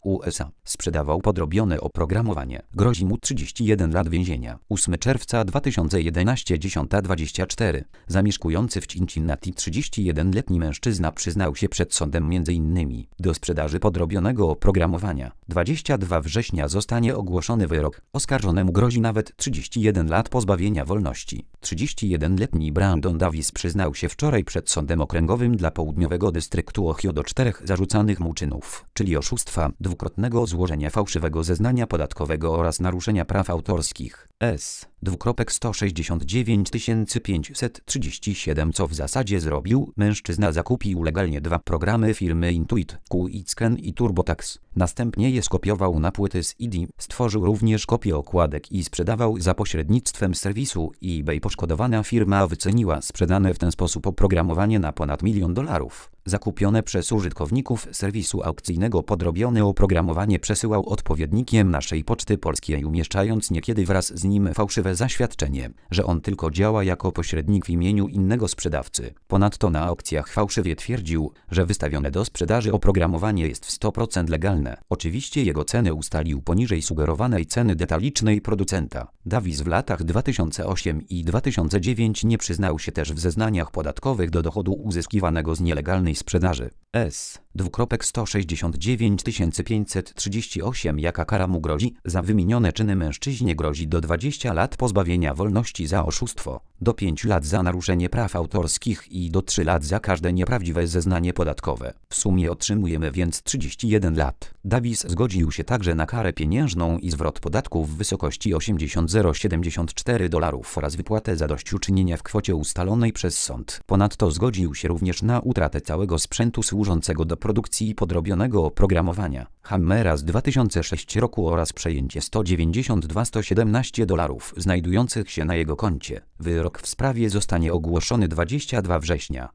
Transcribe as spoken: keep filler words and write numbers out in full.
U S A. Sprzedawał podrobione oprogramowanie. Grozi mu trzydzieści jeden lat więzienia. ósmego czerwca dwa tysiące jedenastego, dziesiąta dwadzieścia cztery. Zamieszkujący w Cincinnati trzydziestojednoletni mężczyzna przyznał się przed sądem między innymi do sprzedaży podrobionego oprogramowania. dwudziestego drugiego września zostanie ogłoszony wyrok. Oskarżonemu grozi nawet trzydzieści jeden lat pozbawienia wolności. trzydziestojednoletni Brandon Davis przyznał się wczoraj przed Sądem Okręgowym dla Południowego Dystryktu Ohio do czterech zarzucanych mu czynów, czyli oszustwa, dwukrotnego złożenia fałszywego zeznania podatkowego oraz naruszenia praw autorskich. S. sto sześćdziesiąt dziewięć tysięcy pięćset trzydzieści siedem. Co w zasadzie zrobił? Mężczyzna zakupił legalnie dwa programy firmy Intuit, QuickScan i TurboTax. Następnie je skopiował na płyty z C D. Stworzył również kopię okładek i sprzedawał za pośrednictwem serwisu eBay. Poszkodowana firma wyceniła sprzedane w ten sposób oprogramowanie na ponad milion dolarów. Zakupione przez użytkowników serwisu aukcyjnego podrobione oprogramowanie przesyłał odpowiednikiem naszej Poczty Polskiej, umieszczając niekiedy wraz z nim fałszywe zaświadczenie, że on tylko działa jako pośrednik w imieniu innego sprzedawcy. Ponadto na aukcjach fałszywie twierdził, że wystawione do sprzedaży oprogramowanie jest w sto procent legalne. Oczywiście jego cenę ustalił poniżej sugerowanej ceny detalicznej producenta. Davis w latach dwa tysiące ósmym i dwa tysiące dziewiątym nie przyznał się też w zeznaniach podatkowych do dochodu uzyskiwanego z nielegalnej sprzedaży. S. sto sześćdziesiąt dziewięć tysięcy pięćset trzydzieści osiem. Jaka kara mu grozi? Za wymienione czyny mężczyźnie grozi do dwudziestu lat pozbawienia wolności za oszustwo, do pięciu lat za naruszenie praw autorskich i do trzech lat za każde nieprawdziwe zeznanie podatkowe. W sumie otrzymujemy więc trzydzieści jeden lat. Davis zgodził się także na karę pieniężną i zwrot podatków w wysokości osiemdziesiąt tysięcy siedemdziesiąt cztery dolarów oraz wypłatę zadośćuczynienia w kwocie ustalonej przez sąd. Ponadto zgodził się również na utratę całego sprzętu służącego do produkcji podrobionego oprogramowania Hammera z dwa tysiące szóstego roku oraz przejęcie sto dziewięćdziesiąt dwa tysiące sto siedemnaście dolarów znajdujących się na jego koncie. Wyrok w sprawie zostanie ogłoszony dwudziestego drugiego września.